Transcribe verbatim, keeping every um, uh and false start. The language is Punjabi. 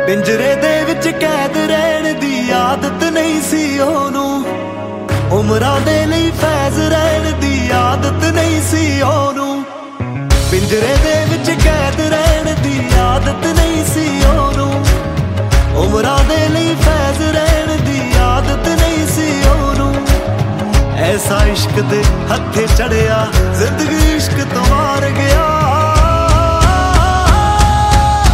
ਪਿੰਜਰੇ ਦੇ ਵਿੱਚ ਕੈਦ ਰਹਿਣ ਦੀ ਆਦਤ ਨਹੀਂ ਸੀ ਉਹਨੂੰ, ਉਮਰਾਂ ਦੇ ਲਈ ਫੈਜ਼ ਰਹਿਣ ਦੀ ਆਦਤ ਨਹੀਂ ਸੀ ਉਹਨੂੰ। ਪਿੰਜਰੇ ਦੇ ਵਿੱਚ ਕੈਦ ਰਹਿਣ ਦੀ ਆਦਤ ਨਹੀਂ ਸੀ ਉਹਨੂੰ, ਉਮਰਾਂ ਦੇ ਲਈ ਫੈਜ਼ ਰਹਿਣ ਦੀ ਆਦਤ ਨਹੀਂ ਸੀ ਉਹਨੂੰ। ਐਸਾ ਇਸ਼ਕ ਦੇ ਹੱਥੇ ਚੜਿਆ ਜ਼ਿੰਦਗੀ ਇਸ਼ਕ ਤੋਂ ਮਾਰ ਗਿਆ।